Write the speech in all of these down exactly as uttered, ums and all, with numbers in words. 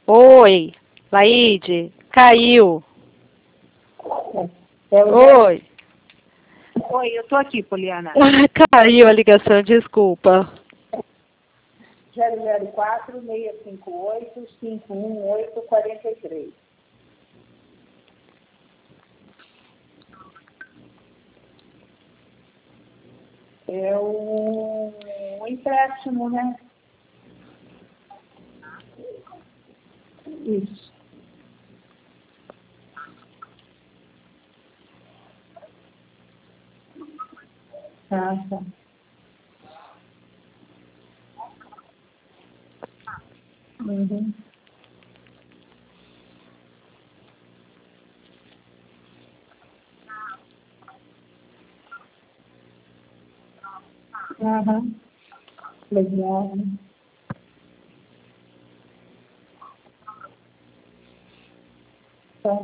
Oi, Laide, caiu. É, eu... Oi. Oi, eu tô aqui, Poliana. Caiu a ligação, desculpa. zero zero quatro, seis cinco oito, cinco um oito, quatro três. É o empréstimo, né? Isso. Ah, tá. Uhum. Aham. Legal. Tá.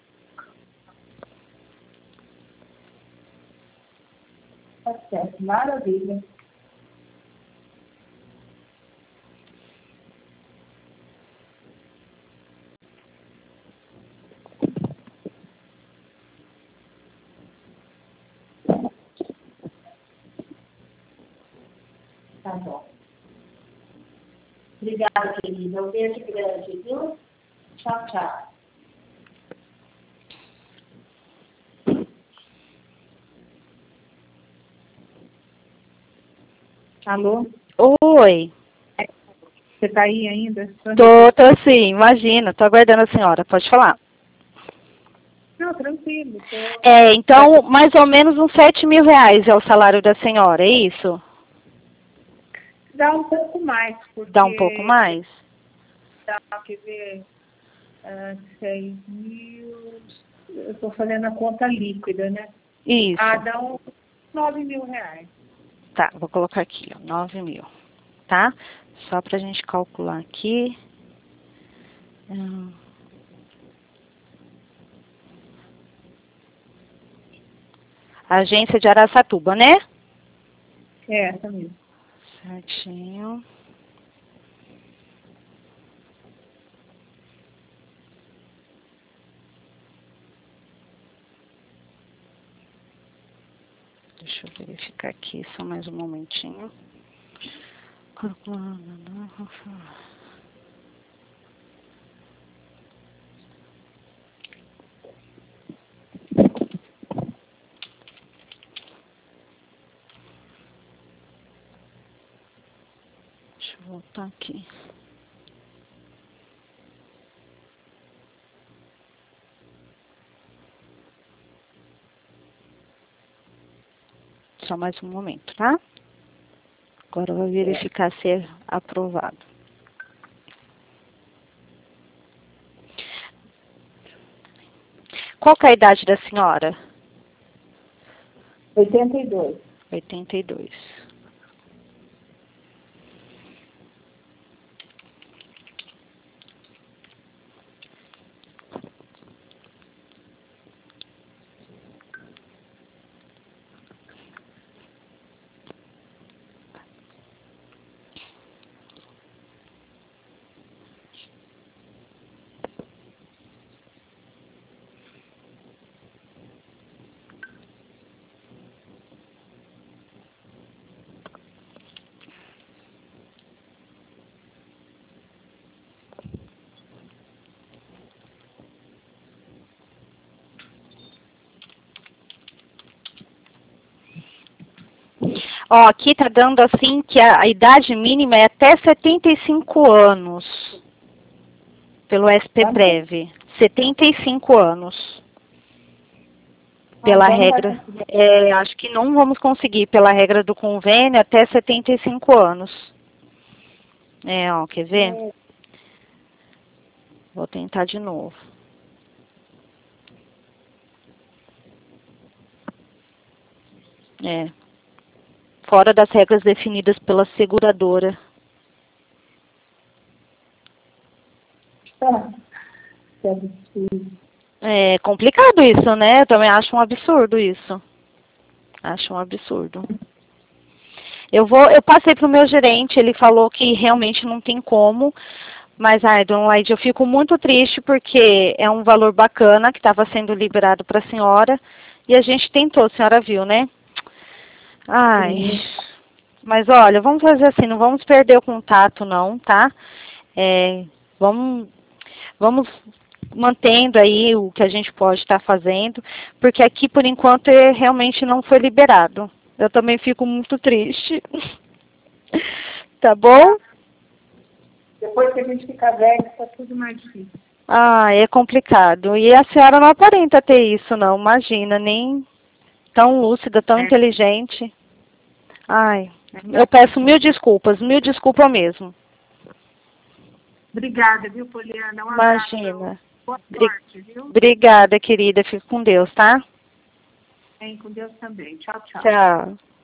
Tá certo. Maravilha. Tá bom. Obrigada, querida. Um beijo grande, viu? Tchau, tchau. Alô? Oi. Você tá aí ainda? Tô, tô sim, imagina, tô aguardando a senhora, pode falar. Não, tranquilo. Tô... É, então, mais ou menos uns sete mil reais é o salário da senhora, é isso? Dá um pouco mais, porque... Dá um pouco mais? Dá, quer ver, uh, seis mil... Eu estou fazendo a conta líquida, né? Isso. Ah, dá uns nove mil reais. Tá, vou colocar aqui, ó, nove mil, tá? Só pra gente calcular aqui. Hum. Agência de Araçatuba, né? É, essa mesmo. Certinho. Deixa eu verificar aqui, só mais um momentinho. Deixa eu voltar aqui. Só mais um momento, tá? Agora eu vou verificar se é aprovado. Qual que é a idade da senhora? oitenta e dois. oitenta e dois. Ó, aqui tá dando assim que a, a idade mínima é até setenta e cinco anos. Pelo S P Prev. setenta e cinco anos. Pela regra. É, acho que não vamos conseguir, pela regra do convênio, até setenta e cinco anos. É, ó, quer ver? Vou tentar de novo. É. Fora das regras definidas pela seguradora. É complicado isso, né? Eu também acho um absurdo isso. Acho um absurdo. Eu vou, eu passei para o meu gerente, ele falou que realmente não tem como, Mas, ai, dona Laide, eu fico muito triste porque é um valor bacana que estava sendo liberado para a senhora e a gente tentou, a senhora viu, né? Ai, Sim. mas olha, vamos fazer assim, não vamos perder o contato não, tá? É, vamos, vamos mantendo aí o que a gente pode estar fazendo, porque aqui por enquanto é, realmente não foi liberado. Eu também fico muito triste. Tá bom? Depois que a gente fica velho, está tudo mais difícil. Ah, é complicado. E a senhora não aparenta ter isso, não. Imagina, nem tão lúcida, tão É. inteligente. Ai, É. eu peço mil desculpas, mil desculpas mesmo. Obrigada, viu, Poliana? Um abraço. Imagina. Boa Bri- sorte, viu? Obrigada, querida. Fico com Deus, tá? Vem com Deus também. Tchau, tchau. Tchau.